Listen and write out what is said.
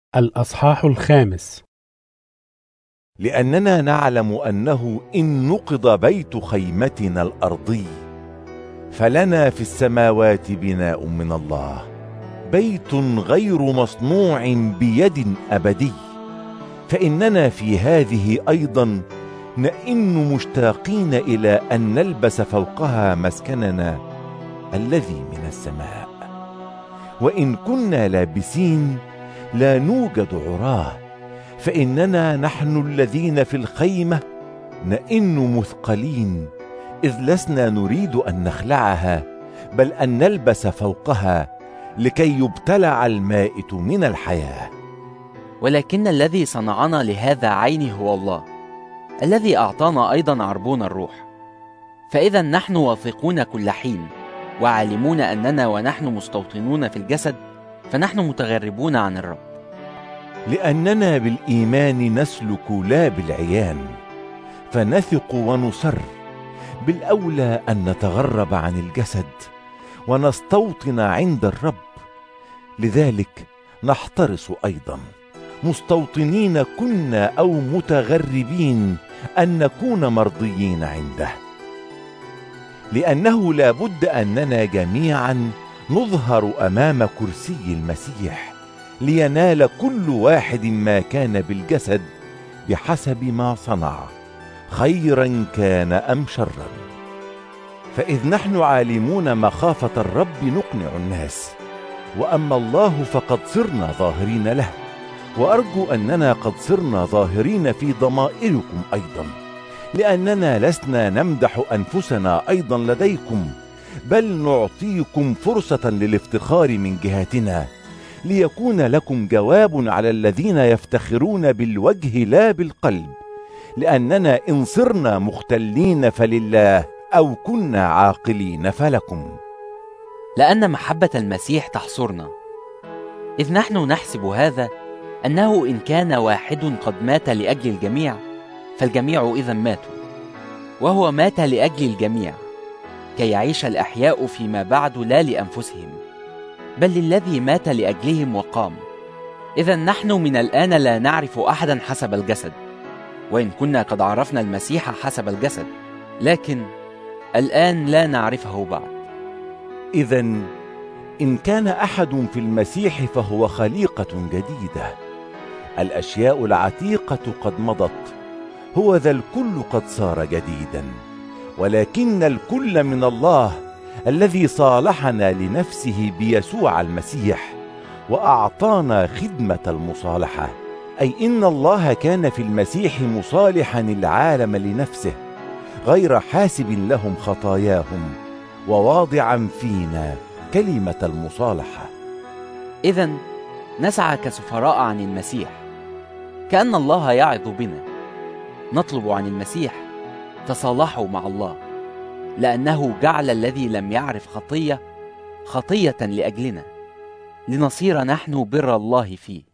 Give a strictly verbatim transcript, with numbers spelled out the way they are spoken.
الأصحاح الخامس. لأننا نعلم أنه إن نقض بيت خيمتنا الأرضي فلنا في السماوات بناء من الله، بيت غير مصنوع بيد أبدي. فإننا في هذه أيضا نئن مشتاقين إلى أن نلبس فوقها مسكننا الذي من السماء. وإن كنا لابسين لا نوجد عراه، فإننا نحن الذين في الخيمة نئن مثقلين، إذ لسنا نريد أن نخلعها بل أن نلبس فوقها، لكي يبتلع المائت من الحياة. ولكن الذي صنعنا لهذا عينه هو الله، الذي أعطانا أيضا عربون الروح. فإذا نحن واثقون كل حين وعالمون أننا ونحن مستوطنون في الجسد فنحن متغربون عن الرب. لأننا بالإيمان نسلك لا بالعيان، فنثق ونصر بالأولى أن نتغرب عن الجسد ونستوطن عند الرب. لذلك نحترس أيضا مستوطنين كنا أو متغربين أن نكون مرضيين عنده، لأنه لا بد أننا جميعا نظهر أمام كرسي المسيح، لينال كل واحد ما كان بالجسد بحسب ما صنع، خيرا كان أم شرا. فإذ نحن عالمون مخافة الرب نقنع الناس، وأما الله فقد صرنا ظاهرين له. وأرجو أننا قد صرنا ظاهرين في ضمائركم أيضا، لأننا لسنا نمدح أنفسنا أيضا لديكم، بل نعطيكم فرصة للافتخار من جهتنا، ليكون لكم جواب على الذين يفتخرون بالوجه لا بالقلب. لأننا إن صرنا مختلين فلله، أو كنا عاقلين فلكم. لأن محبة المسيح تحصرنا، إذ نحن نحسب هذا، أنه إن كان واحد قد مات لأجل الجميع فالجميع إذا ماتوا، وهو مات لأجل الجميع كي يعيش الأحياء فيما بعد لا لأنفسهم بل للذي مات لأجلهم وقام. إذا نحن من الآن لا نعرف أحدا حسب الجسد، وإن كنا قد عرفنا المسيح حسب الجسد، لكن الآن لا نعرفه بعد. إذا إن كان أحد في المسيح فهو خليقة جديدة، الأشياء العتيقة قد مضت، هو ذا الكل قد صار جديدا. ولكن الكل من الله الذي صالحنا لنفسه بيسوع المسيح وأعطانا خدمة المصالحة، أي إن الله كان في المسيح مصالحا العالم لنفسه، غير حاسب لهم خطاياهم، وواضعا فينا كلمة المصالحة. إذن نسعى كسفراء عن المسيح، كأن الله يعظ بنا. نطلب عن المسيح: تصالحوا مع الله، لأنه جعل الذي لم يعرف خطية خطية لأجلنا، لنصير نحن بر الله فيه.